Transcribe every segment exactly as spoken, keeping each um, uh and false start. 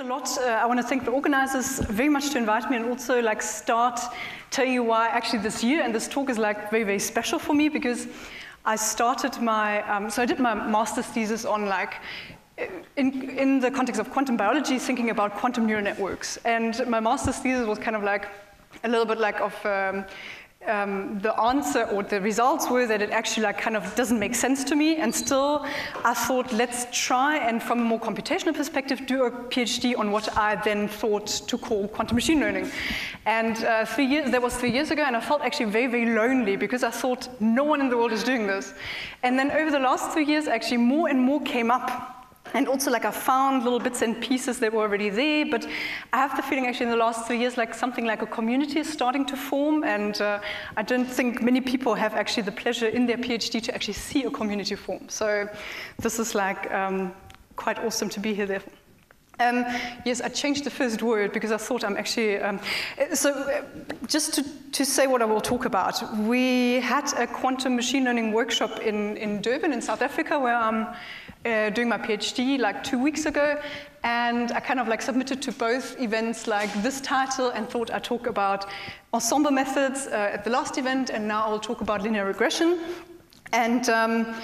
a lot. Uh, I want to thank the organizers very much to invite me, and also like start telling you why actually this year and this talk is like very, very special for me, because I started my, um, so I did my master's thesis on like, in, in the context of quantum biology, thinking about quantum neural networks. And my master's thesis was kind of like a little bit like of, um, Um, the answer or the results were that it actually like kind of doesn't make sense to me, and still I thought let's try and from a more computational perspective do a PhD on what I then thought to call quantum machine learning. And uh, three years, that was three years ago, and I felt actually very, very lonely because I thought no one in the world is doing this. And then over the last three years actually more and more came up. And also, like, I found little bits and pieces that were already there, but I have the feeling actually in the last three years, like something like a community is starting to form, and uh, I don't think many people have actually the pleasure in their PhD to actually see a community form. So this is like um, quite awesome to be here therefore. Um, yes, I changed the first word because I thought I'm actually, um, so uh, just to, to say what I will talk about, we had a quantum machine learning workshop in, in Durban in South Africa where I'm uh, doing my PhD like two weeks ago, and I kind of like submitted to both events like this title and thought I'd talk about ensemble methods uh, at the last event, and now I'll talk about linear regression. And um,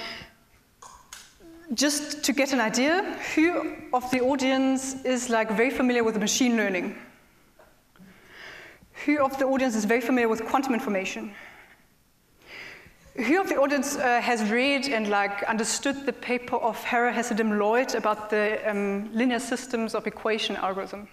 just to get an idea, who of the audience is like very familiar with machine learning? Who of the audience is very familiar with quantum information? Who of the audience uh, has read and like understood the paper of Hara Hasidim Lloyd about the um, linear systems of equation algorithm?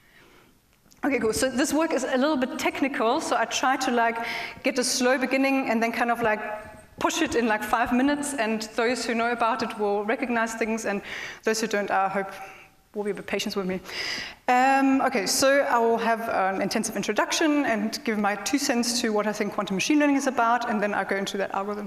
Okay, cool. So this work is a little bit technical, so I try to like get a slow beginning and then kind of like push it in like five minutes, and those who know about it will recognize things, and those who don't, I hope, will be a bit patient with me. Um, okay, so I will have an intensive introduction and give my two cents to what I think quantum machine learning is about, and then I'll go into that algorithm.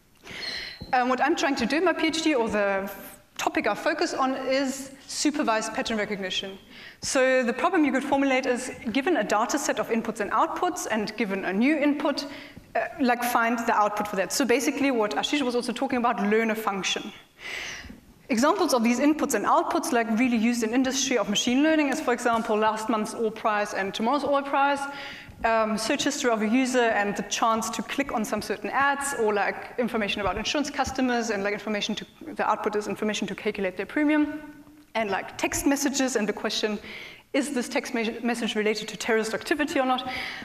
Um, what I'm trying to do in my PhD, or the topic I focus on, is supervised pattern recognition. So the problem you could formulate is, given a data set of inputs and outputs, and given a new input, Uh, like find the output for that. So basically what Ashish was also talking about, learn a function. Examples of these inputs and outputs like really used in industry of machine learning is, for example, last month's oil price and tomorrow's oil price, um, search history of a user and the chance to click on some certain ads, or like information about insurance customers, and like information to, the output is information to calculate their premium, and like text messages and the question, is this text me message related to terrorist activity or not?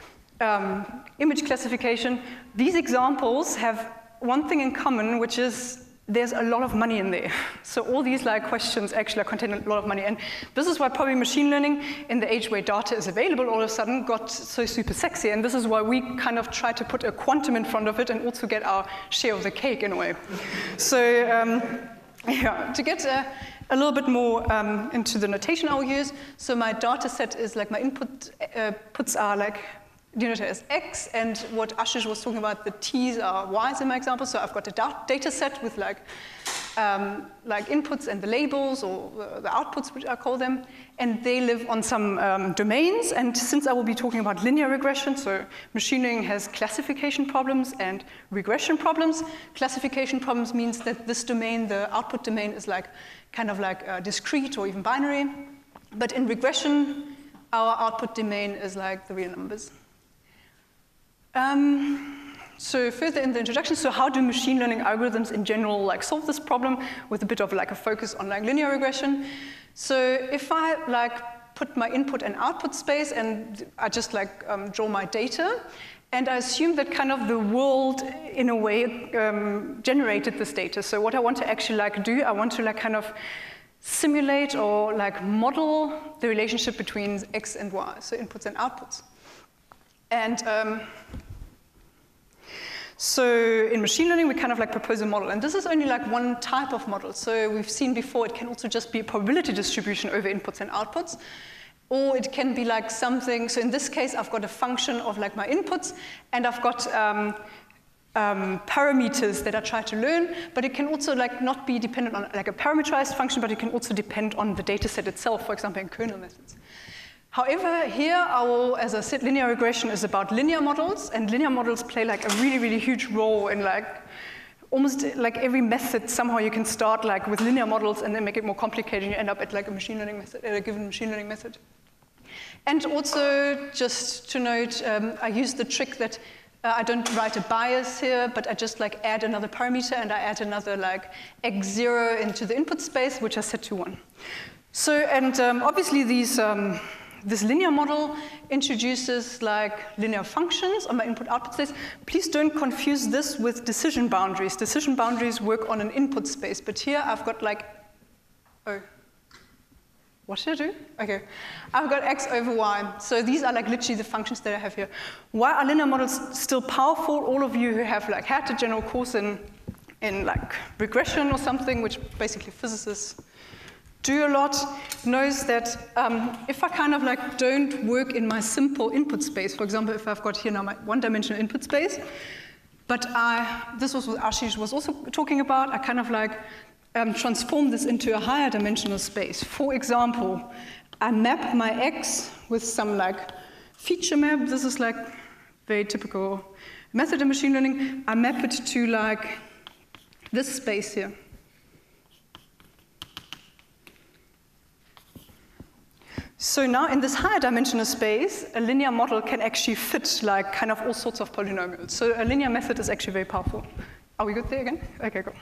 Um, image classification. These examples have one thing in common, which is there's a lot of money in there. So all these like questions actually contain a lot of money, and this is why probably machine learning in the age where data is available all of a sudden got so super sexy, and this is why we kind of try to put a quantum in front of it and also get our share of the cake in a way. So um, yeah, to get a, a little bit more um, into the notation I'll use, so my data set is like my input uh, puts are like denoted as X, and what Ashish was talking about, the T's are Y's in my example. So I've got a da data set with like, um, like inputs and the labels, or the, the outputs, which I call them, and they live on some um, domains. And since I will be talking about linear regression, so machine learning has classification problems and regression problems. Classification problems means that this domain, the output domain, is like kind of like uh, discrete or even binary. But in regression, our output domain is like the real numbers. Um, so further in the introduction, so how do machine learning algorithms in general like solve this problem, with a bit of like a focus on like linear regression? So if I like put my input and output space, and I just like um, draw my data, and I assume that kind of the world in a way um, generated this data. So what I want to actually like do, I want to like kind of simulate or like model the relationship between X and Y, so inputs and outputs. And um, so in machine learning, we kind of like propose a model, and this is only like one type of model. So we've seen before, it can also just be a probability distribution over inputs and outputs, or it can be like something, so in this case, I've got a function of like my inputs, and I've got um, um, parameters that I try to learn, but it can also like not be dependent on like a parameterized function, but it can also depend on the data set itself, for example, in kernel methods. However, here, I will, as I said, linear regression is about linear models, and linear models play like a really, really huge role in like almost like every method, somehow you can start like with linear models and then make it more complicated and you end up at like a machine learning method, at a given machine learning method. And also, just to note, um, I use the trick that uh, I don't write a bias here, but I just like add another parameter and I add another like x zero into the input space, which I set to one. So, and um, obviously these, um, this linear model introduces like linear functions on my input-output space. Please don't confuse this with decision boundaries. Decision boundaries work on an input space, but here I've got like, oh. What should I do? Okay, I've got x over y. So these are like literally the functions that I have here. Why are linear models still powerful? All of you who have like had a general course in, in like regression or something, which basically physicists do a lot, knows that um, if I kind of like don't work in my simple input space, for example, if I've got here now my one-dimensional input space, but I, this was what Ashish was also talking about, I kind of like Um, transform this into a higher dimensional space. For example, I map my x with some like feature map. This is like very typical method in machine learning. I map it to like this space here. So now in this higher dimensional space, a linear model can actually fit like kind of all sorts of polynomials. So a linear method is actually very powerful. Are we good there again? Okay, cool.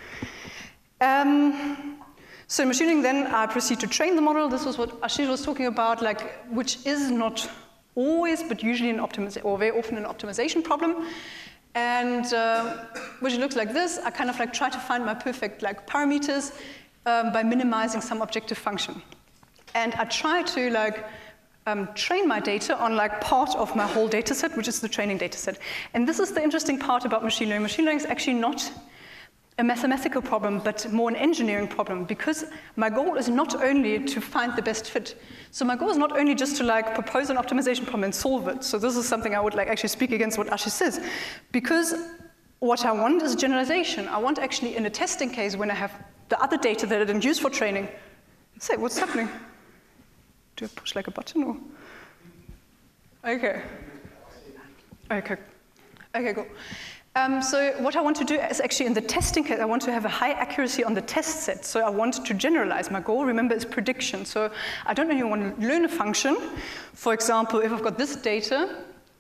Um, so in machine learning, then I proceed to train the model. This was what Ashish was talking about, like which is not always, but usually an optimization, or very often an optimization problem. And uh, which looks like this. I kind of like try to find my perfect like parameters um, by minimizing some objective function. And I try to like um, train my data on like part of my whole data set, which is the training data set. And this is the interesting part about machine learning. Machine learning is actually not a mathematical problem, but more an engineering problem, because my goal is not only to find the best fit. So my goal is not only just to like propose an optimization problem and solve it. So this is something I would like actually speak against what Ashish says, because what I want is generalization. I want actually in a testing case when I have the other data that I didn't use for training, say what's happening. Do I push like a button or? Okay. Okay. Okay, cool. Um, so what I want to do is actually in the testing case, I want to have a high accuracy on the test set. So I want to generalize. My goal, remember, is prediction. So I don't only want to learn a function. For example, if I've got this data,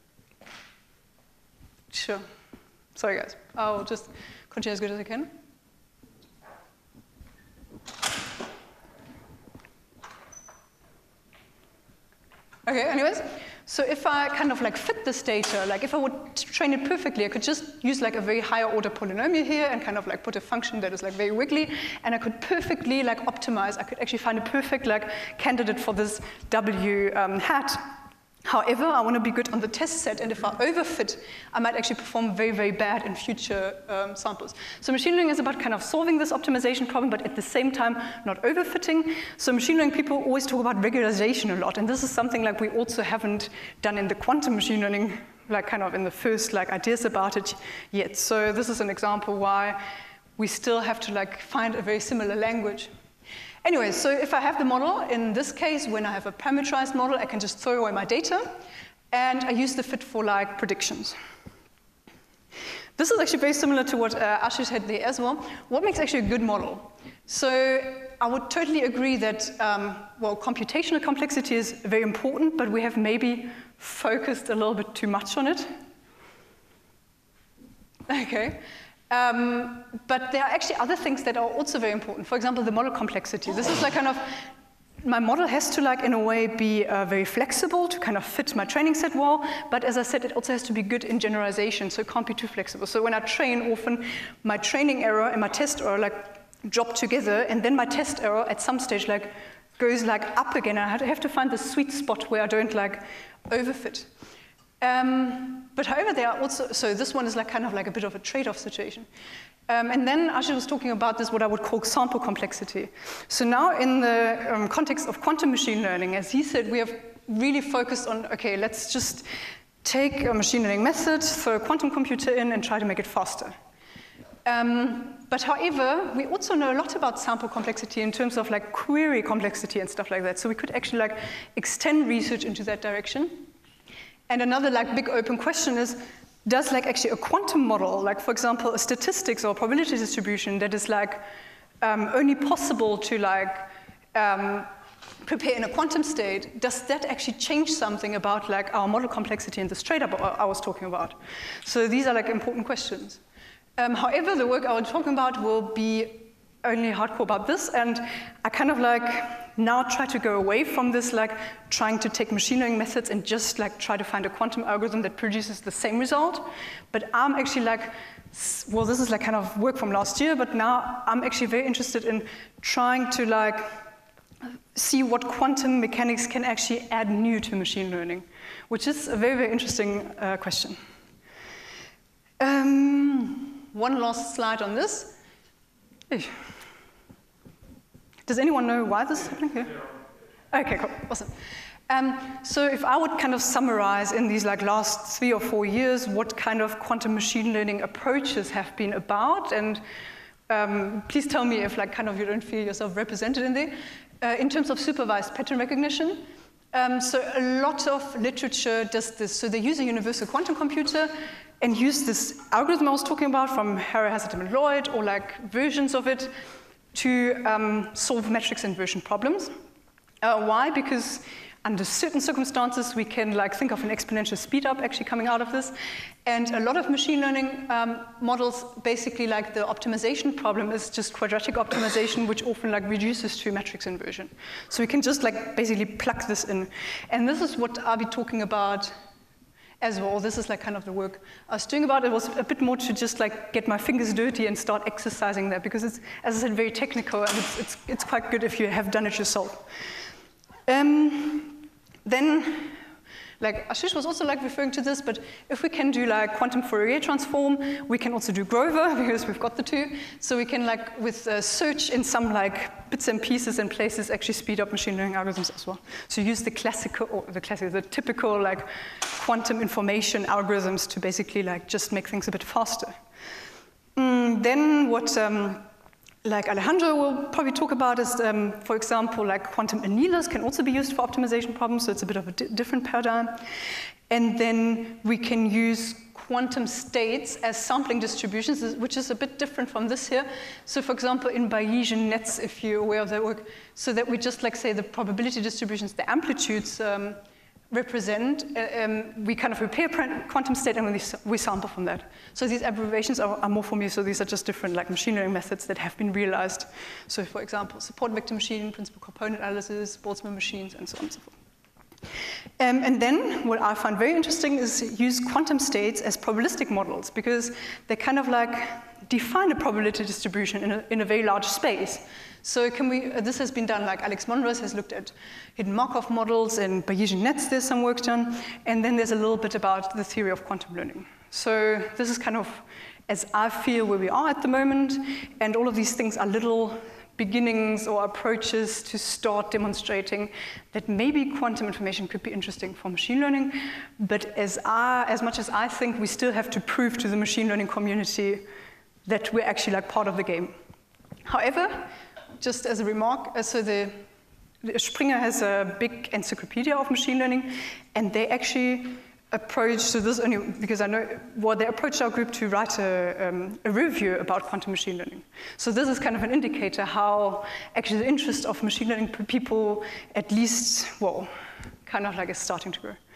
sure. Sorry, guys. I'll just continue as good as I can. Okay, anyways. So if I kind of like fit this data, like if I would train it perfectly, I could just use like a very higher order polynomial here and kind of like put a function that is like very wiggly, and I could perfectly like optimize. I could actually find a perfect like candidate for this W um, hat. However, I want to be good on the test set, and if I overfit, I might actually perform very, very bad in future um, samples. So machine learning is about kind of solving this optimization problem, but at the same time, not overfitting. So machine learning people always talk about regularization a lot, and this is something like we also haven't done in the quantum machine learning, like kind of in the first like ideas about it yet. So this is an example why we still have to like find a very similar language. Anyway, so if I have the model, in this case, when I have a parameterized model, I can just throw away my data, and I use the fit for like predictions. This is actually very similar to what uh, Ashish had there as well. What makes actually a good model? So I would totally agree that, um, well, computational complexity is very important, but we have maybe focused a little bit too much on it. Okay. Um, but there are actually other things that are also very important. For example, the model complexity. This is like kind of, my model has to like in a way be uh, very flexible to kind of fit my training set well, but as I said, it also has to be good in generalization, so it can't be too flexible. So when I train, often my training error and my test error like drop together, and then my test error at some stage like goes like up again. I have to find the sweet spot where I don't like overfit. Um, but however, there are also, so this one is like kind of like a bit of a trade-off situation. Um, and then Ashish was talking about this, what I would call sample complexity. So now in the um, context of quantum machine learning, as he said, we have really focused on, okay, let's just take a machine learning method, throw a quantum computer in, and try to make it faster. Um, but however, we also know a lot about sample complexity in terms of like query complexity and stuff like that. So we could actually like extend research into that direction. And another like big open question is, does like actually a quantum model, like for example, a statistics or probability distribution that is like um, only possible to like um, prepare in a quantum state, does that actually change something about like our model complexity and the straight-up I was talking about? So these are like important questions. Um, however, the work I was talking about will be only hardcore about this, and I kind of like now try to go away from this like trying to take machine learning methods and just like try to find a quantum algorithm that produces the same result. But I'm actually like, well, this is like kind of work from last year, but now I'm actually very interested in trying to like see what quantum mechanics can actually add new to machine learning, which is a very, very interesting uh, question. Um, one last slide on this. Does anyone know why this is happening here? Okay, cool, awesome. Um, so if I would kind of summarize in these like last three or four years what kind of quantum machine learning approaches have been about, and um, please tell me if like kind of you don't feel yourself represented in there. Uh, in terms of supervised pattern recognition, um, so a lot of literature does this. So they use a universal quantum computer and use this algorithm I was talking about from Harrow, Hazelden, and Lloyd, or like versions of it, to um, solve matrix inversion problems. Uh, why? Because under certain circumstances, we can like think of an exponential speed up actually coming out of this. And a lot of machine learning um, models, basically like the optimization problem is just quadratic optimization, which often like reduces to matrix inversion. So we can just like basically plug this in. And this is what I'll be talking about as well. This is like kind of the work I was doing about. It was a bit more to just like get my fingers dirty and start exercising that, because it's, as I said, very technical, and it's, it's, it's quite good if you have done it yourself. Um, then, like Ashish was also like referring to this, but if we can do like quantum Fourier transform, we can also do Grover, because we've got the two. So we can like with uh, search in some like bits and pieces and places actually speed up machine learning algorithms as well. So use the classical, or the classical, the typical like quantum information algorithms to basically like just make things a bit faster. Mm, then what um, like Alejandro will probably talk about is, um, for example, like quantum annealers can also be used for optimization problems, so it's a bit of a di different paradigm. And then we can use quantum states as sampling distributions, which is a bit different from this here. So for example, in Bayesian nets, if you're aware of that work, so that we just like say the probability distributions, the amplitudes um, represent, uh, um, we kind of prepare a quantum state and we, we sample from that. So these abbreviations are, are more for me, so these are just different like machine learning methods that have been realized. So for example, support vector machine, principal component analysis, Boltzmann machines, and so on and so forth. Um, and then what I find very interesting is use quantum states as probabilistic models, because they kind of like define a probability distribution in a, in a very large space. So can we, uh, this has been done, like Alex Monroe has looked at hidden Markov models, and Bayesian nets there's some work done, and then there's a little bit about the theory of quantum learning. So this is kind of, as I feel, where we are at the moment, and all of these things are little beginnings or approaches to start demonstrating that maybe quantum information could be interesting for machine learning, but as, I, as much as I think we still have to prove to the machine learning community that we're actually like part of the game. However, just as a remark, uh, so the, the Springer has a big encyclopedia of machine learning, and they actually approach, so this only because I know, well, they approached our group to write a, um, a review about quantum machine learning. So this is kind of an indicator how actually the interest of machine learning people, at least, well, kind of like is starting to grow.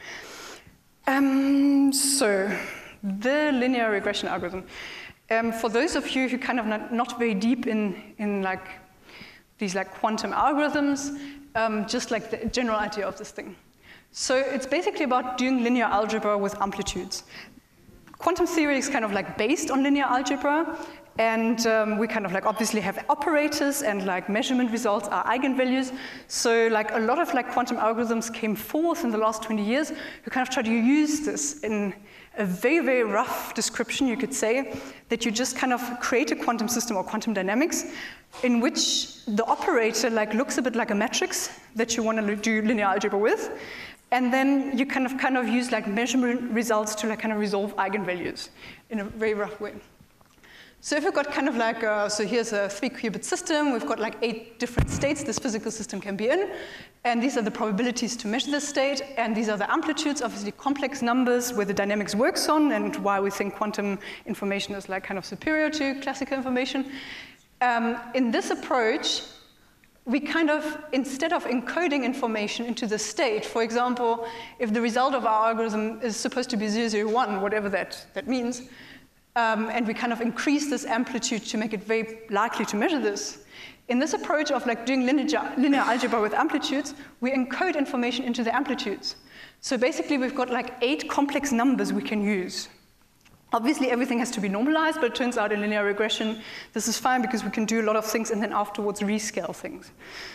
Um, so the linear regression algorithm. Um, for those of you who kind of not, not very deep in, in like these like quantum algorithms, um, just like the general idea of this thing. So it's basically about doing linear algebra with amplitudes. Quantum theory is kind of like based on linear algebra, and um, we kind of like obviously have operators, and like measurement results are eigenvalues. So like a lot of like quantum algorithms came forth in the last twenty years who kind of try to use this in a very, very rough description, you could say, that you just kind of create a quantum system or quantum dynamics in which the operator like looks a bit like a matrix that you want to do linear algebra with. And then you kind of kind of use like measurement results to like kind of resolve eigenvalues in a very rough way. So if we've got kind of like, a, so here's a three qubit system, we've got like eight different states this physical system can be in, and these are the probabilities to measure this state, and these are the amplitudes, obviously complex numbers where the dynamics works on, and why we think quantum information is like kind of superior to classical information. Um, in this approach, we kind of, instead of encoding information into the state, for example, if the result of our algorithm is supposed to be zero zero one, whatever that, that means, Um, and we kind of increase this amplitude to make it very likely to measure this. In this approach of like doing linear, linear algebra with amplitudes, we encode information into the amplitudes. So basically we've got like eight complex numbers we can use. Obviously everything has to be normalized, but it turns out in linear regression this is fine because we can do a lot of things and then afterwards rescale things.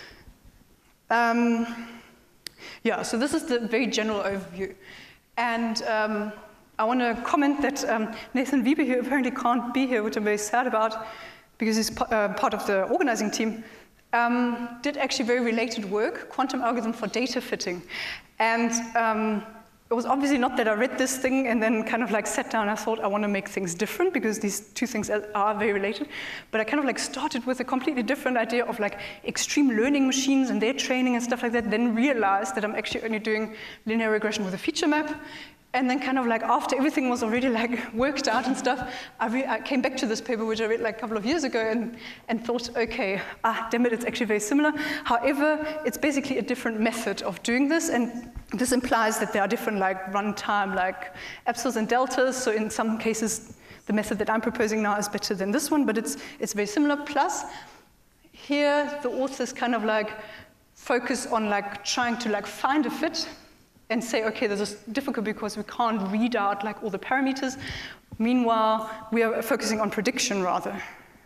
Um, yeah, so this is the very general overview. And um, I want to comment that um, Nathan Wiebe here apparently can't be here, which I'm very sad about, because he's uh, part of the organizing team, um, did actually very related work, quantum algorithm for data fitting. And um, it was obviously not that I read this thing and then kind of like sat down and I thought I want to make things different, because these two things are very related. But I kind of like started with a completely different idea of like extreme learning machines and their training and stuff like that, then realized that I'm actually only doing linear regression with a feature map. And then kind of like after everything was already like worked out and stuff, I, re I came back to this paper which I read like a couple of years ago and, and thought, okay, ah, damn it, it's actually very similar. However, it's basically a different method of doing this, and this implies that there are different like runtime like epsilons and deltas. So in some cases, the method that I'm proposing now is better than this one, but it's, it's very similar. Plus, here the authors kind of like focus on like trying to like find a fit and say, okay, this is difficult because we can't read out like all the parameters. Meanwhile, we are focusing on prediction rather.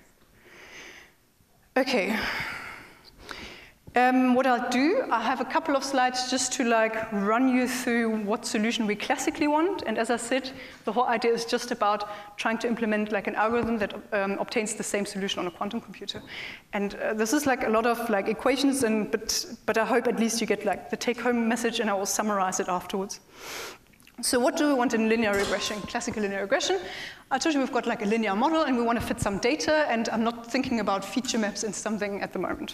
Okay. Um, what I'll do, I have a couple of slides just to like run you through what solution we classically want. And as I said, the whole idea is just about trying to implement like an algorithm that um, obtains the same solution on a quantum computer. And uh, this is like a lot of like equations, and but but I hope at least you get like the take-home message, and I will summarize it afterwards. So what do we want in linear regression, classical linear regression? I told you we've got like a linear model, and we want to fit some data, and I'm not thinking about feature maps in something at the moment.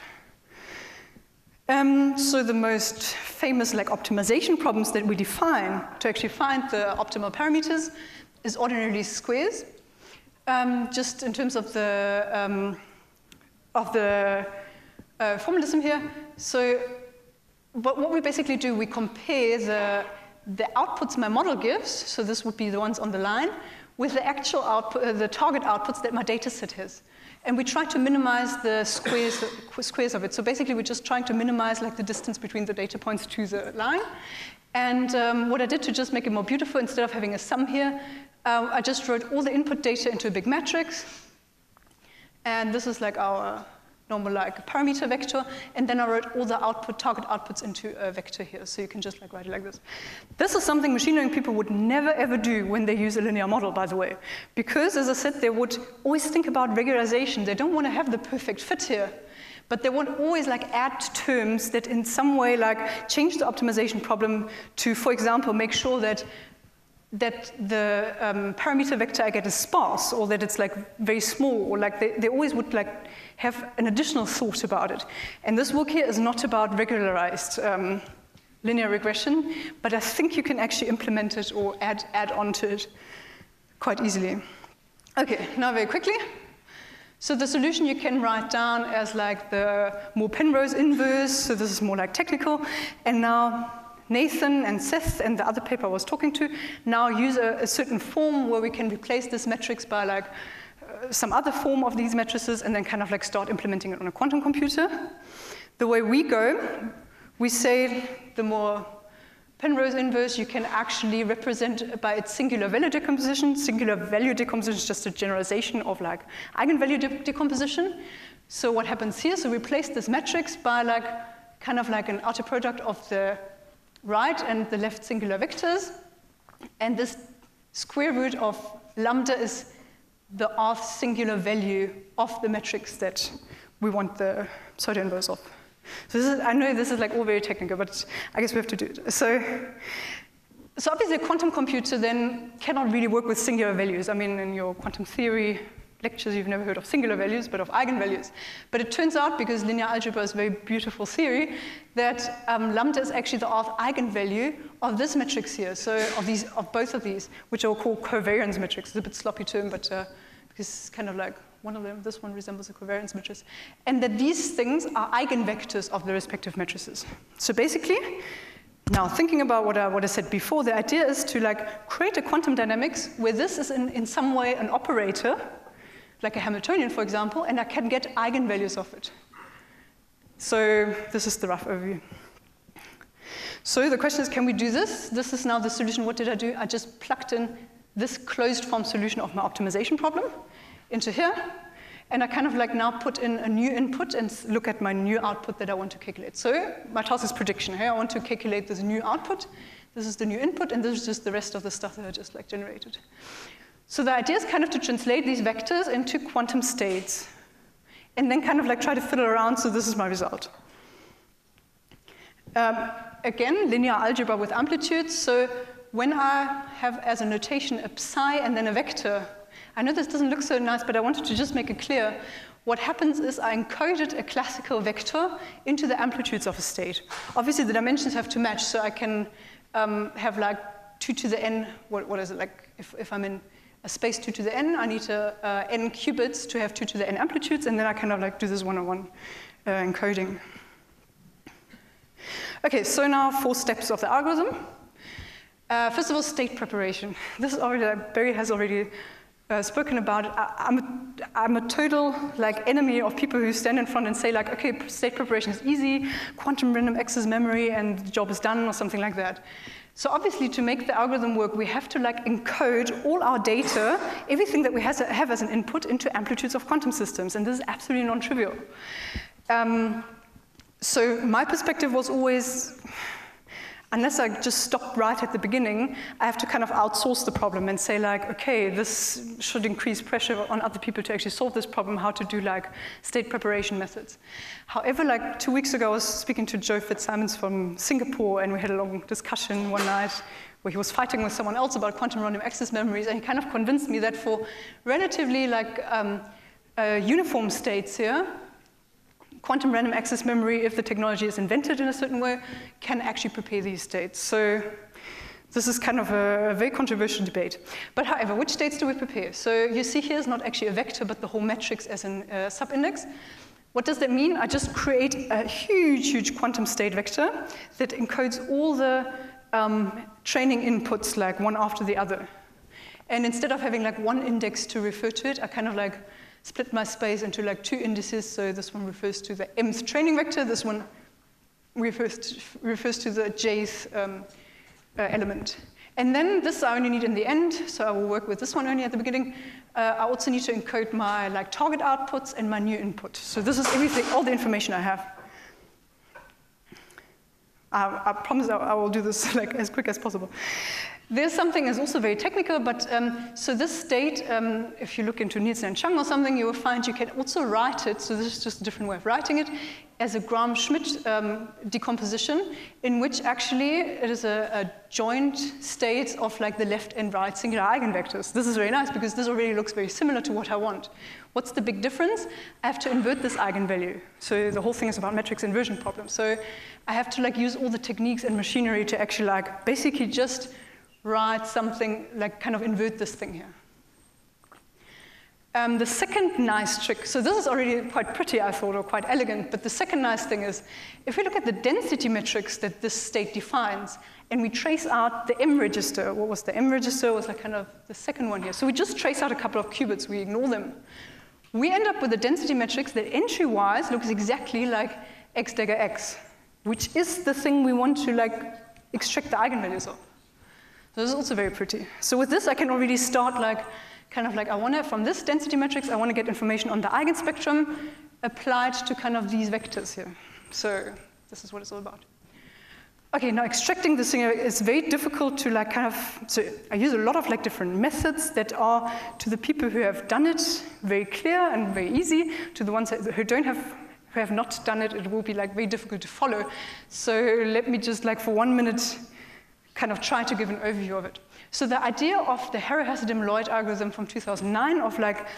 Um, so the most famous like optimization problems that we define to actually find the optimal parameters is ordinary least squares. Um, just in terms of the um, of the uh, formalism here. So what, what we basically do, we compare the the outputs my model gives. So this would be the ones on the line with the actual output, uh, the target outputs that my data set has. And we try to minimize the squares, squares of it. So basically, we're just trying to minimize like the distance between the data points to the line. And um, what I did to just make it more beautiful, instead of having a sum here, uh, I just wrote all the input data into a big matrix. And this is like our normal like parameter vector. And then I wrote all the output, target outputs into a vector here. So you can just like write it like this. This is something machine learning people would never ever do when they use a linear model, by the way. Because, as I said, they would always think about regularization. They don't want to have the perfect fit here. But they want always like add terms that in some way like change the optimization problem to, for example, make sure that that the um, parameter vector I get is sparse, or that it's like very small, or like they, they always would like have an additional thought about it. And this work here is not about regularized um, linear regression, but I think you can actually implement it or add, add on to it quite easily. Okay, now very quickly. So the solution you can write down as like the Moore-Penrose inverse, so this is more like technical, and now Nathan and Seth and the other paper I was talking to now use a, a certain form where we can replace this matrix by like uh, some other form of these matrices, and then kind of like start implementing it on a quantum computer. The way we go, we say the more Penrose inverse you can actually represent by its singular value decomposition. Singular value decomposition is just a generalization of like eigenvalue de decomposition. So what happens here, so we replace this matrix by like kind of like an outer product of the right and the left singular vectors, and this square root of lambda is the rth singular value of the matrix that we want the pseudo inverse of. So this is, I know this is like all very technical, but I guess we have to do it. So, so obviously a quantum computer then cannot really work with singular values. I mean, in your quantum theory lectures you've never heard of singular values, but of eigenvalues. But it turns out, because linear algebra is a very beautiful theory, that um, lambda is actually the rth eigenvalue of this matrix here, so of, these, of both of these, which are called covariance matrix. It's a bit sloppy term, but uh, because it's kind of like one of them, this one resembles a covariance matrix. And that these things are eigenvectors of the respective matrices. So basically, now thinking about what I, what I said before, the idea is to like create a quantum dynamics where this is in, in some way an operator, like a Hamiltonian, for example, and I can get eigenvalues of it. So this is the rough overview. So the question is, can we do this? This is now the solution. What did I do? I just plugged in this closed form solution of my optimization problem into here, and I kind of like now put in a new input and look at my new output that I want to calculate. So my task is prediction. Here I want to calculate this new output. This is the new input, and this is just the rest of the stuff that I just like generated. So the idea is kind of to translate these vectors into quantum states, and then kind of like try to fiddle around, so this is my result. Um, again, linear algebra with amplitudes. So when I have as a notation a psi and then a vector, I know this doesn't look so nice, but I wanted to just make it clear. What happens is I encoded a classical vector into the amplitudes of a state. Obviously, the dimensions have to match, so I can um, have like two to the n, what, what is it, like if, if I'm in a space two to the n, I need a, uh, n qubits to have two to the n amplitudes, and then I kind of like do this one-on-one uh, encoding. Okay, so now four steps of the algorithm. Uh, first of all, state preparation. This is already, like, Barry has already uh, spoken about it. I, I'm, a, I'm a total like enemy of people who stand in front and say like, okay, state preparation is easy, quantum random access memory, and the job is done, or something like that. So obviously, to make the algorithm work, we have to like encode all our data, everything that we has, have as an input, into amplitudes of quantum systems, and this is absolutely non-trivial. Um, so my perspective was always, unless I just stopped right at the beginning, I have to kind of outsource the problem and say like, okay, this should increase pressure on other people to actually solve this problem, how to do like state preparation methods. However, like two weeks ago, I was speaking to Joe Fitzsimons from Singapore, and we had a long discussion one night where he was fighting with someone else about quantum random access memories, and he kind of convinced me that for relatively like um, uh, uniform states here, quantum random access memory, if the technology is invented in a certain way, can actually prepare these states. So this is kind of a, a very controversial debate. But however, which states do we prepare? So you see here is not actually a vector, but the whole matrix as a uh, subindex. What does that mean? I just create a huge, huge quantum state vector that encodes all the um, training inputs, like one after the other. And instead of having like one index to refer to it, I kind of like split my space into like two indices. So this one refers to the mth training vector. This one refers to, refers to the jth um, uh, element. And then this I only need in the end, so I will work with this one only at the beginning. Uh, I also need to encode my like target outputs and my new input. So this is everything, all the information I have. I, I promise I, I will do this like as quick as possible. There's something that's also very technical, but um, so this state, um, if you look into Nielsen and Chang or something, you will find you can also write it, so this is just a different way of writing it, as a Gram-Schmidt um, decomposition, in which actually it is a, a joint state of like the left and right singular eigenvectors. This is very nice because this already looks very similar to what I want. What's the big difference? I have to invert this eigenvalue. So the whole thing is about matrix inversion problems. So I have to like use all the techniques and machinery to actually like basically just write something, like kind of invert this thing here. Um, the second nice trick, so this is already quite pretty, I thought, or quite elegant, but the second nice thing is, if we look at the density matrix that this state defines, and we trace out the M register, what was the M register? It was like kind of the second one here. So we just trace out a couple of qubits, we ignore them. We end up with a density matrix that entry-wise looks exactly like X dagger X, which is the thing we want to like extract the eigenvalues of. So this is also very pretty. So with this, I can already start like, kind of like, I want to, from this density matrix, I want to get information on the eigenspectrum applied to kind of these vectors here. So this is what it's all about. Okay, now extracting this thing is very difficult to like kind of, so I use a lot of like different methods that are, to the people who have done it, very clear and very easy. To the ones that, who don't have, who have not done it, it will be like very difficult to follow. So let me just like for one minute, kind of try to give an overview of it. So the idea of the Harry-Hasidim-Lloyd algorithm from two thousand nine of like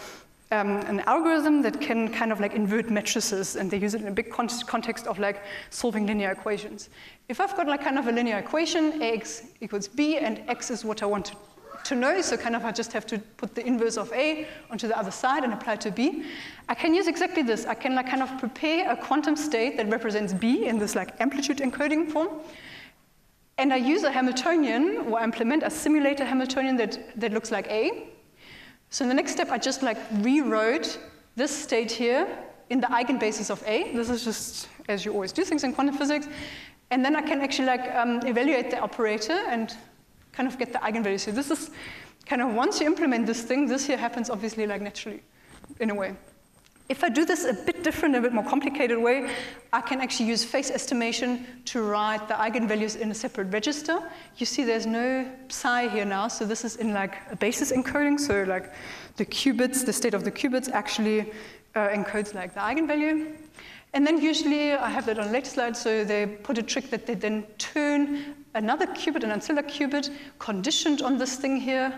um, an algorithm that can kind of like invert matrices, and they use it in a big con context of like solving linear equations. If I've got like kind of a linear equation, ax equals b, and x is what I want to, to know, so kind of I just have to put the inverse of a onto the other side and apply to b, I can use exactly this. I can like kind of prepare a quantum state that represents b in this like amplitude encoding form, and I use a Hamiltonian, or I implement a simulator Hamiltonian that, that looks like a. So in the next step, I just like rewrote this state here in the eigenbasis of A. This is just as you always do things in quantum physics. And then I can actually like um, evaluate the operator and kind of get the eigenvalues. So this is kind of, once you implement this thing, this here happens obviously like naturally in a way. If I do this a bit different, a bit more complicated way, I can actually use phase estimation to write the eigenvalues in a separate register. You see there's no psi here now, so this is in like a basis encoding, so like the qubits, the state of the qubits actually uh, encodes like the eigenvalue. And then usually, I have that on a later slide, so they put a trick that they then turn another qubit, an ancilla qubit, conditioned on this thing here,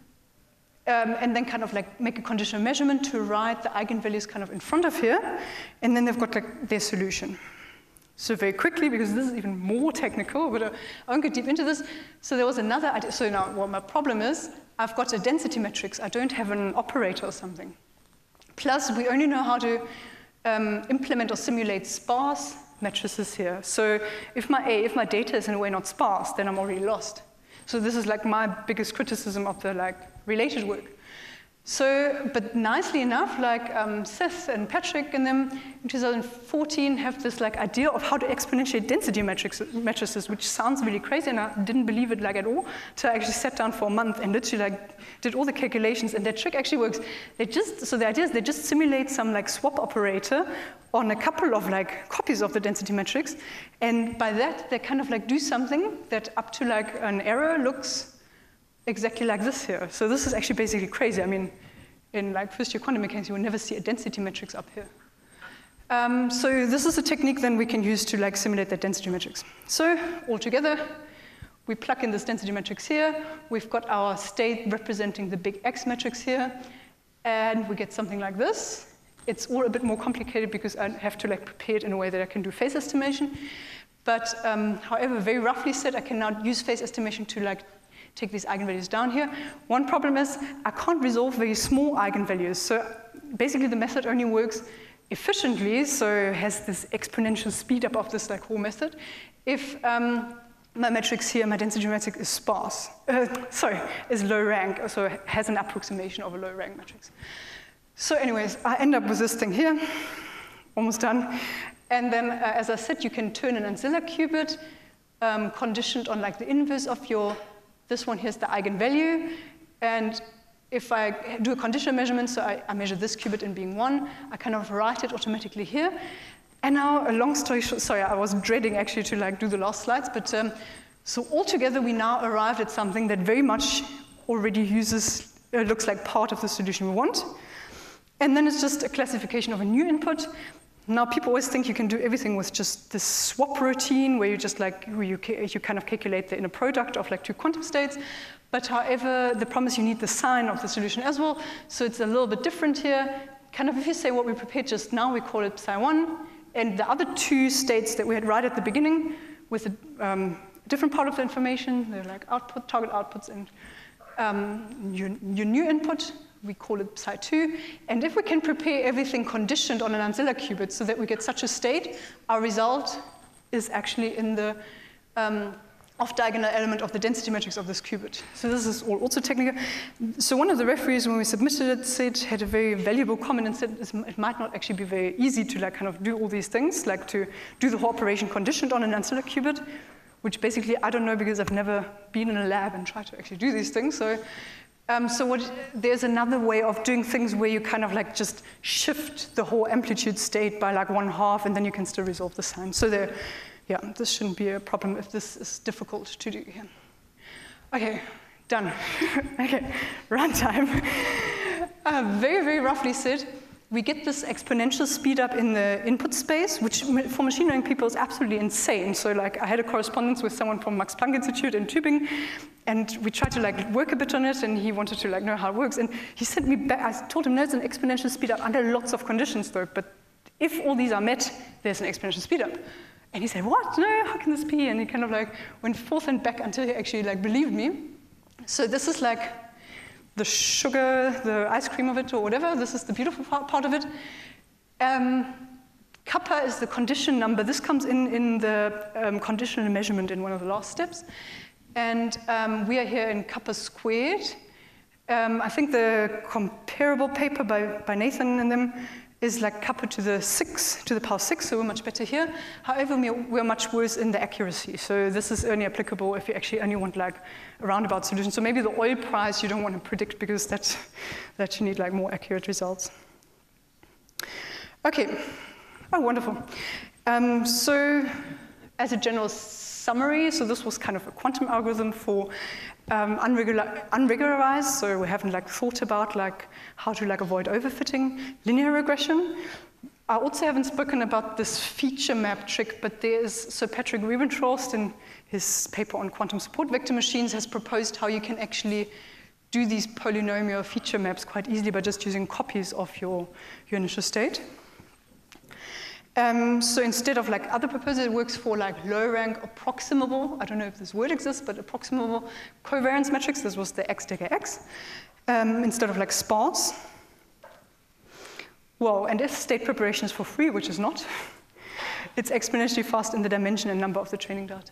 Um, and then kind of like make a conditional measurement to write the eigenvalues kind of in front of here, and then they've got like their solution. So very quickly, because this is even more technical, but uh, I won't go deep into this. So there was another idea. So now what my problem is, I've got a density matrix. I don't have an operator or something. Plus, we only know how to um, implement or simulate sparse matrices here. So if my A, if my data is in a way not sparse, then I'm already lost. So this is like my biggest criticism of the like related work. So, but nicely enough, like um, Seth and Patrick and them in two thousand fourteen have this like idea of how to exponentiate density matrix, matrices, which sounds really crazy, and I didn't believe it like at all. So I actually sat down for a month and literally like did all the calculations, and that trick actually works. They just, so the idea is they just simulate some like swap operator on a couple of like copies of the density matrix, and by that they kind of like do something that up to like an error looks exactly like this here. So this is actually basically crazy. I mean, in like first year quantum mechanics, you will never see a density matrix up here. Um, so this is a technique then we can use to like simulate that density matrix. So all together, we plug in this density matrix here. We've got our state representing the big X matrix here, and we get something like this. It's all a bit more complicated because I have to like prepare it in a way that I can do phase estimation. But um, however, very roughly said, I can now use phase estimation to like take these eigenvalues down here. One problem is I can't resolve very small eigenvalues. So basically the method only works efficiently, so has this exponential speed up of this like whole method, if um, my matrix here, my density matrix is sparse, uh, sorry, is low rank, so has an approximation of a low rank matrix. So anyways, I end up with this thing here, almost done. And then, uh, as I said, you can turn an ancilla qubit um, conditioned on like the inverse of your, this one here's the eigenvalue. And if I do a conditional measurement, so I, I measure this qubit in being one, I kind of write it automatically here. And now, a long story short, sorry, I was dreading actually to like do the last slides, but um, so altogether we now arrived at something that very much already uses, uh, looks like part of the solution we want. And then it's just a classification of a new input. Now people always think you can do everything with just this swap routine where you just like, where you, you kind of calculate the inner product of like two quantum states. But however, the problem is you need the sign of the solution as well. So it's a little bit different here. Kind of if you say what we prepared just now, we call it psi one. And the other two states that we had right at the beginning with a um, different part of the information, they're like output, target outputs, and um, your, your new input, we call it psi two. And if we can prepare everything conditioned on an ancilla qubit so that we get such a state, our result is actually in the um, off-diagonal element of the density matrix of this qubit. So this is all also technical. So one of the referees, when we submitted it, said, had a very valuable comment and said it might not actually be very easy to like kind of do all these things, like to do the whole operation conditioned on an ancilla qubit, which basically I don't know because I've never been in a lab and tried to actually do these things. So, um, so what, there's another way of doing things where you kind of like just shift the whole amplitude state by like one half, and then you can still resolve the sign. So there. Yeah, this shouldn't be a problem if this is difficult to do here. Okay, done. Okay, runtime. Uh, very, very roughly said, we get this exponential speed up in the input space, which for machine learning people is absolutely insane. So like I had a correspondence with someone from Max Planck Institute in Tübingen, and we tried to like work a bit on it, and he wanted to like know how it works. And he sent me back, I told him, no, it's an exponential speed up under lots of conditions though, but if all these are met, there's an exponential speed up. And he said, what? No, how can this be? And he kind of like went forth and back until he actually like believed me. So this is like the sugar, the ice cream of it or whatever. This is the beautiful part of it. Um, kappa is the condition number. This comes in in the um, conditional measurement in one of the last steps. And um, we are here in kappa squared. Um, I think the comparable paper by, by Nathan and them is like kappa to the six, to the power six, so we're much better here. However, we're much worse in the accuracy. So this is only applicable if you actually only want like a roundabout solution. So maybe the oil price you don't want to predict because that's, that you need like more accurate results. Okay, oh, wonderful. Um, so as a general summary, so this was kind of a quantum algorithm for um, unregular, unregularized, so we haven't like thought about like how to like avoid overfitting, linear regression. I also haven't spoken about this feature map trick, but there's, so Patrick Riebentrost in his paper on quantum support vector machines has proposed how you can actually do these polynomial feature maps quite easily by just using copies of your, your initial state. Um, so instead of like other proposals, it works for like low rank approximable, I don't know if this word exists, but approximable covariance metrics. This was the X digger X, um, instead of like sparse. Well, and if state preparation is for free, which is not, it's exponentially fast in the dimension and number of the training data.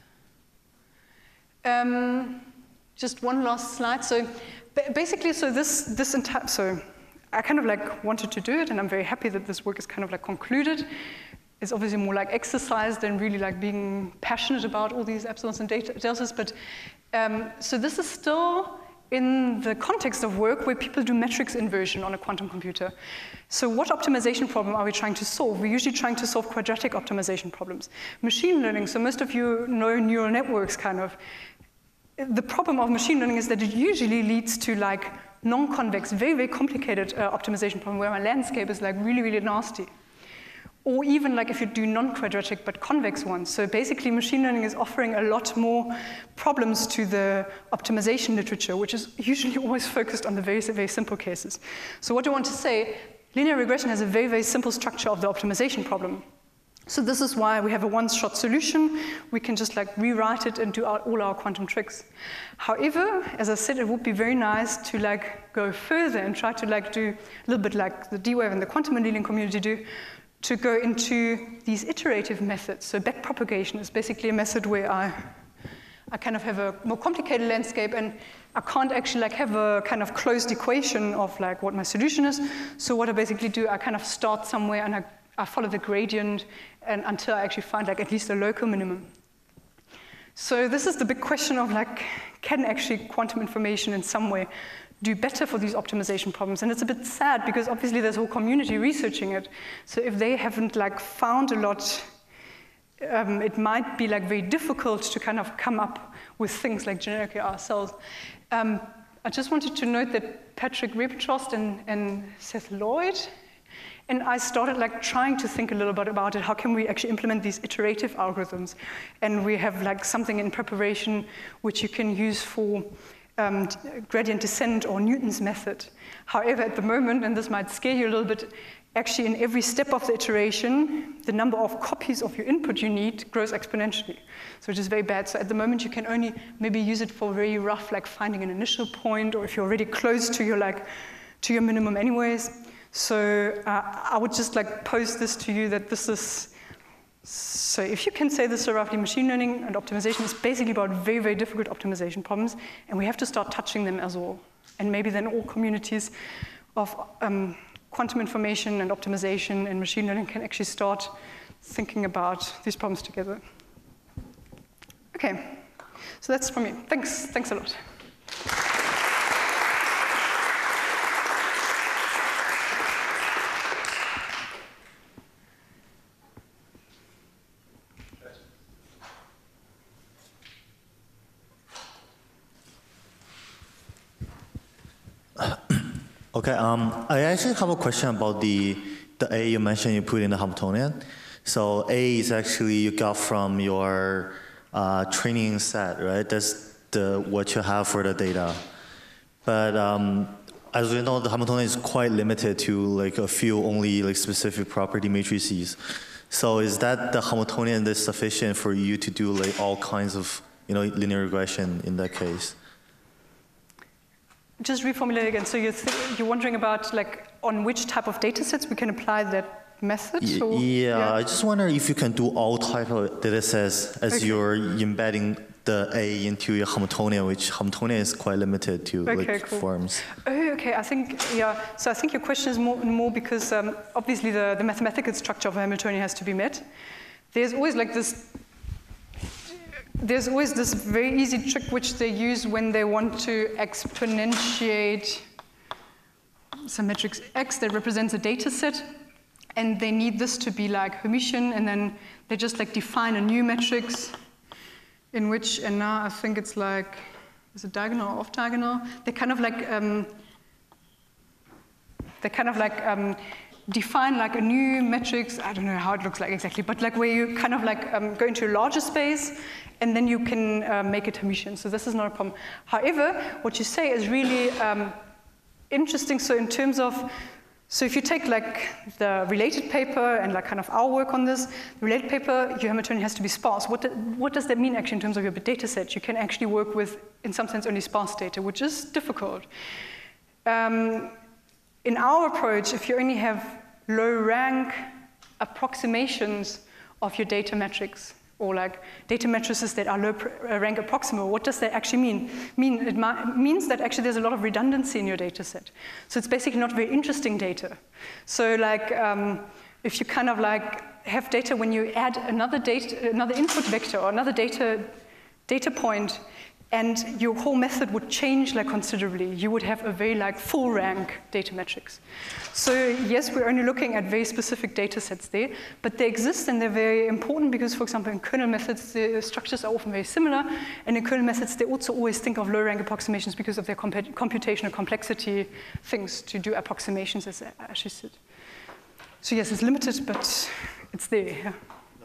Um, just one last slide. So basically, so this, this entire, so I kind of like wanted to do it, and I'm very happy that this work is kind of like concluded. It's obviously more like exercise than really like being passionate about all these epsilons and deltas, but um, so this is still in the context of work where people do matrix inversion on a quantum computer. So what optimization problem are we trying to solve? We're usually trying to solve quadratic optimization problems. Machine learning, so most of you know neural networks kind of. The problem of machine learning is that it usually leads to like non-convex, very, very complicated uh, optimization problem where my landscape is like really, really nasty. Or even like if you do non-quadratic but convex ones. So basically machine learning is offering a lot more problems to the optimization literature, which is usually always focused on the very, very simple cases. So what I want to say, linear regression has a very, very simple structure of the optimization problem. So this is why we have a one-shot solution. We can just like rewrite it and do our, all our quantum tricks. However, as I said, it would be very nice to like go further and try to like do a little bit like the D-Wave and the quantum annealing community do, to go into these iterative methods. So backpropagation is basically a method where I, I kind of have a more complicated landscape and I can't actually like have a kind of closed equation of like what my solution is. So what I basically do, I kind of start somewhere and I, I follow the gradient and until I actually find like at least a local minimum. So this is the big question of like, can actually quantum information in some way do better for these optimization problems? And it's a bit sad because obviously there's a whole community researching it. So if they haven't like found a lot, um, it might be like very difficult to kind of come up with things like generically ourselves. Um, I just wanted to note that Patrick Riebentrost and, and Seth Lloyd and I started like trying to think a little bit about it. How can we actually implement these iterative algorithms? And we have like something in preparation which you can use for Um, gradient descent or Newton's method. However, at the moment, and this might scare you a little bit, actually in every step of the iteration, the number of copies of your input you need grows exponentially. So it is very bad. So at the moment, you can only maybe use it for very rough, like finding an initial point, or if you're already close to your like to your minimum anyways. So uh, I would just like pose this to you that this is. So if you can say this so roughly, machine learning and optimization is basically about very, very difficult optimization problems, and we have to start touching them as well. And maybe then all communities of um, quantum information and optimization and machine learning can actually start thinking about these problems together. Okay, so that's from me. Thanks, thanks a lot. Okay, um, I actually have a question about the, the A you mentioned you put in the Hamiltonian. So A is actually you got from your uh, training set, right? That's the, what you have for the data. But um, as we know, the Hamiltonian is quite limited to like a few only like specific property matrices. So is that the Hamiltonian that's sufficient for you to do like all kinds of you know linear regression in that case? Just reformulate again. So you're, you're wondering about like on which type of data sets we can apply that method? Y or, yeah, yeah, I just wonder if you can do all type of data sets as okay. you're embedding the A into your Hamiltonian, which Hamiltonian is quite limited to okay, like cool. forms. Oh, okay. I think yeah. So I think your question is more more because um, obviously the the mathematical structure of a Hamiltonian has to be met. There's always like this. There's always this very easy trick which they use when they want to exponentiate some matrix X that represents a data set, and they need this to be like Hermitian, and then they just like define a new matrix in which, and now I think it's like, is it diagonal or off diagonal? They kind of like, um, they kind of like um, define like a new matrix, I don't know how it looks like exactly, but like where you kind of like um, go into a larger space, and then you can uh, make it Hermitian. So this is not a problem. However, what you say is really um, interesting. So in terms of, so if you take like the related paper and like kind of our work on this, the related paper, your Hamiltonian has to be sparse. What, do, what does that mean actually in terms of your data set? You can actually work with, in some sense, only sparse data, which is difficult. Um, in our approach, if you only have low rank approximations of your data metrics, or like data matrices that are low rank approximal, what does that actually mean? mean it means that actually there's a lot of redundancy in your data set. So it's basically not very interesting data. So like um, if you kind of like have data when you add another data, another input vector or another data, data point, and your whole method would change like considerably. You would have a very like full rank data matrix. So yes, we're only looking at very specific data sets there, but they exist and they're very important because, for example, in kernel methods, the structures are often very similar, and in kernel methods, they also always think of low rank approximations because of their comp computational complexity things to do approximations, as Ashley said. So yes, it's limited, but it's there. Yeah.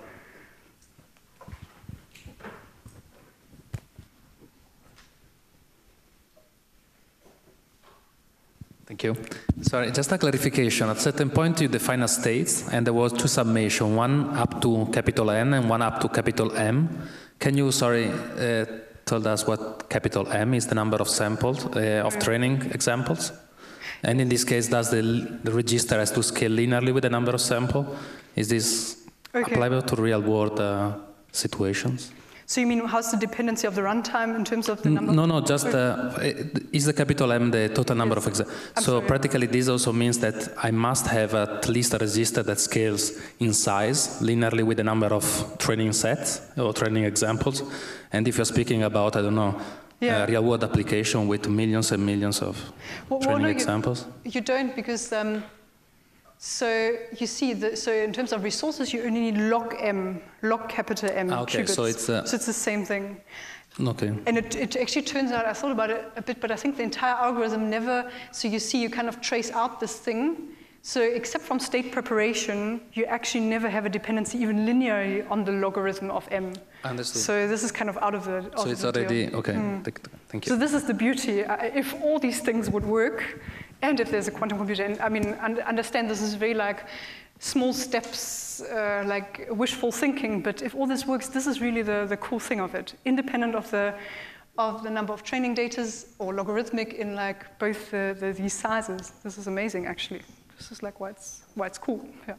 Thank you. Sorry, just a clarification. At a certain point, you define a state, and there was two summations, one up to capital N and one up to capital M. Can you, sorry, uh, tell us what capital M is, the number of samples, uh, of training examples? And in this case, does the, the register has to scale linearly with the number of samples? Is this okay. applicable to real-world uh, situations? So you mean how's the dependency of the runtime in terms of the number? No, no, just uh, is the capital M the total number yes. of examples? So sorry. Practically this also means that I must have at least a resistor that scales in size linearly with the number of training sets or training examples. And if you're speaking about, I don't know, yeah. uh, real-world application with millions and millions of well, training well, no, examples? You, you don't because um, so you see, the, so in terms of resources, you only need log m, log capital M okay, qubits. So it's, uh, so it's the same thing. Okay. And it, it actually turns out, I thought about it a bit, but I think the entire algorithm never, so you see, you kind of trace out this thing. So except from state preparation, you actually never have a dependency even linearly on the logarithm of m. Understood. So this is kind of out of the out So of it's the already, deal. okay, mm. Thank you. So this is the beauty. If all these things would work, and if there's a quantum computer, and I mean, understand this is very like small steps, uh, like wishful thinking, but if all this works, this is really the, the cool thing of it. Independent of the of the number of training datas or logarithmic in like both the, the, these sizes. This is amazing, actually. This is like why it's, why it's cool, yeah.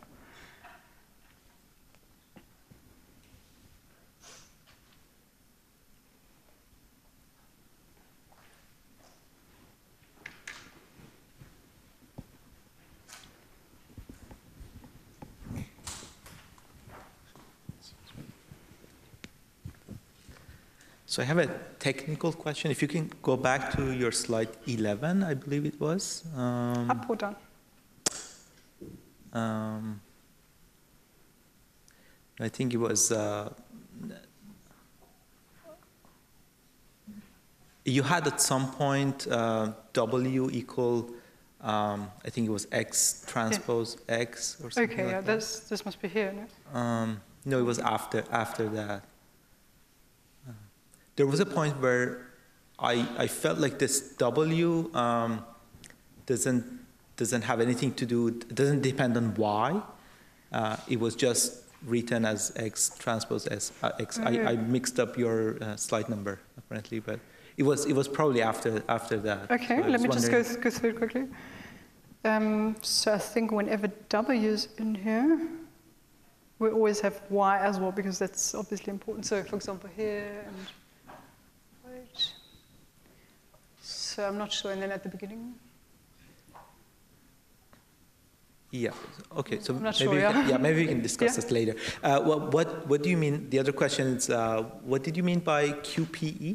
So I have a technical question. If you can go back to your slide eleven, I believe it was. Um, Up or down? Um, I think it was, uh, you had at some point uh, W equal um, I think it was X transpose yeah. X or something Okay, like yeah, that. this, this must be here, no? Um, no, it was after, after that. Uh, there was a point where I, I felt like this W um, doesn't, doesn't have anything to do, it doesn't depend on Y. Uh, it was just written as X transpose S, uh, X. Okay. I, I mixed up your uh, slide number, apparently, but it was, it was probably after, after that. Okay, so let me just go, wondering- go through it quickly. Um, so I think whenever W is in here, we always have Y as well, because that's obviously important. So for example, here and wait. So I'm not sure, and then at the beginning. Yeah. Okay. So I'm not maybe sure, we yeah. can, yeah, maybe we can discuss Yeah. this later. Uh, what, what what do you mean? The other question is, uh, what did you mean by Q P E?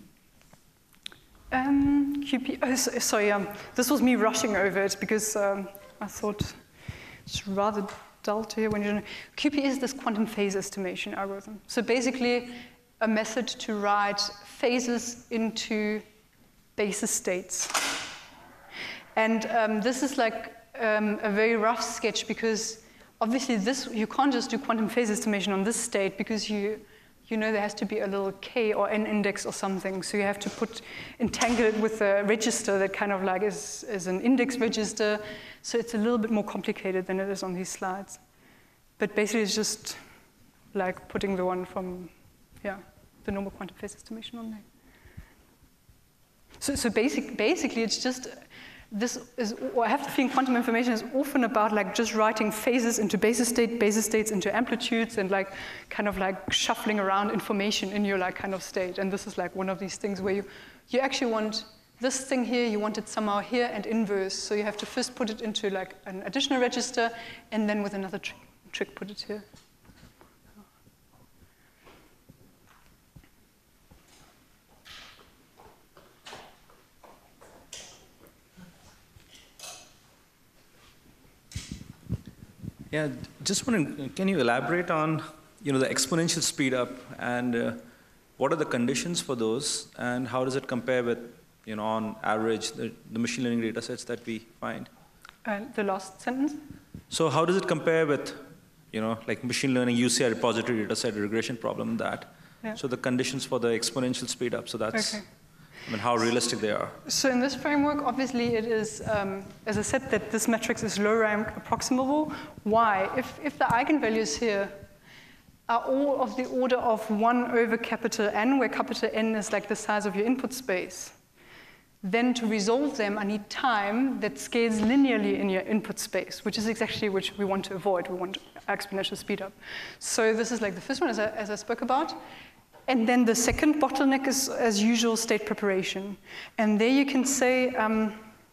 Um, Q P, oh, so, sorry, um, this was me rushing over it because um, I thought it's rather dull to hear when you don't know. Q P E is this quantum phase estimation algorithm. So basically a method to write phases into basis states. And um, this is like um, a very rough sketch because obviously this, you can't just do quantum phase estimation on this state because you, you know there has to be a little K or N index or something. So you have to put, entangle it with a register that kind of like is, is an index register. So it's a little bit more complicated than it is on these slides. But basically it's just like putting the one from, yeah, the normal quantum phase estimation on there. So, so basic, basically it's just, this is, I have the feeling quantum information is often about like just writing phases into basis state, basis states into amplitudes, and like kind of like shuffling around information in your like kind of state. And this is like one of these things where you, you actually want this thing here, you want it somehow here and inverse. So you have to first put it into like an additional register, and then with another trick, trick put it here. Yeah, just wondering, can you elaborate on, you know, the exponential speed up, and uh, what are the conditions for those, and how does it compare with, you know, on average, the, the machine learning data sets that we find? Uh, the last sentence? So how does it compare with, you know, like machine learning U C I repository data set regression problem that? Yeah. So the conditions for the exponential speed up, so that's, Okay. I mean, how realistic they are. So in this framework, obviously it is, um, as I said, that this matrix is low-rank approximable. Why? If, if the eigenvalues here are all of the order of one over capital N, where capital N is like the size of your input space, then to resolve them, I need time that scales linearly in your input space, which is exactly what we want to avoid. We want exponential speed up. So this is like the first one, as I, as I spoke about. And then the second bottleneck is, as usual, state preparation. And there you can say, um,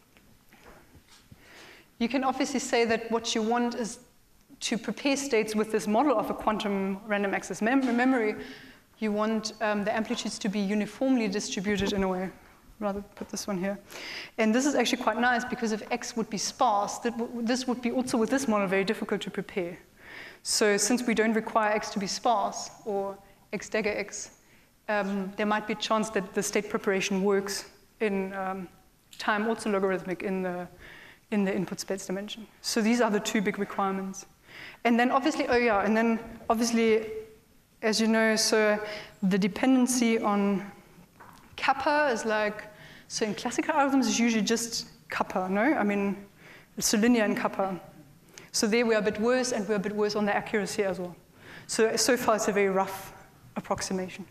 you can obviously say that what you want is to prepare states with this model of a quantum random access mem memory. You want um, the amplitudes to be uniformly distributed in a way. Rather put this one here. And this is actually quite nice because if X would be sparse, that w this would be also with this model very difficult to prepare. So since we don't require X to be sparse, or X dagger X, um, there might be a chance that the state preparation works in um, time also logarithmic in the, in the input space dimension. So these are the two big requirements. And then obviously, oh yeah, and then obviously, as you know, so the dependency on kappa is like, so in classical algorithms it's usually just kappa, no? I mean, it's linear in kappa. So there we are a bit worse, and we're a bit worse on the accuracy as well. So, so far it's a very rough approximation.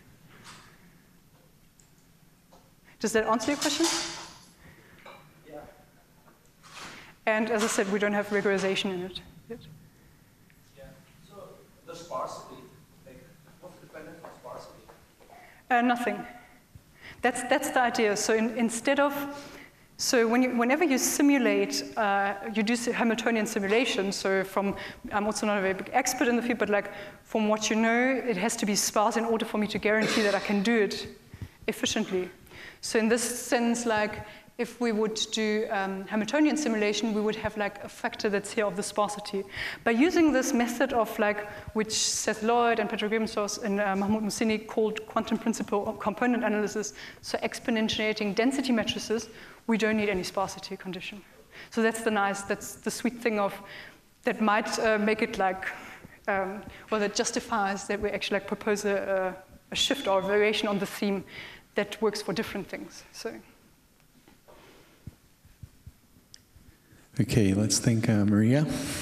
Does that answer your question? Yeah. And as I said, we don't have regularization in it yet. Yeah. So the sparsity, like, what's dependent on sparsity? Uh, nothing. That's, that's the idea. So in, instead of, so when you, whenever you simulate, uh, you do Hamiltonian simulation. So from, I'm also not a very big expert in the field, but like from what you know, it has to be sparse in order for me to guarantee that I can do it efficiently. So in this sense, like if we would do um, Hamiltonian simulation, we would have like a factor that's here of the sparsity. By using this method of like, which Seth Lloyd and Patrick Rebenshaus and uh, Mahmoud Mohseni called quantum principal component analysis, so exponentiating density matrices, we don't need any sparsity condition. So that's the nice, that's the sweet thing of, that might uh, make it like, um, well, that justifies that we actually like propose a, a shift or a variation on the theme that works for different things. So. Okay, let's thank uh, Maria.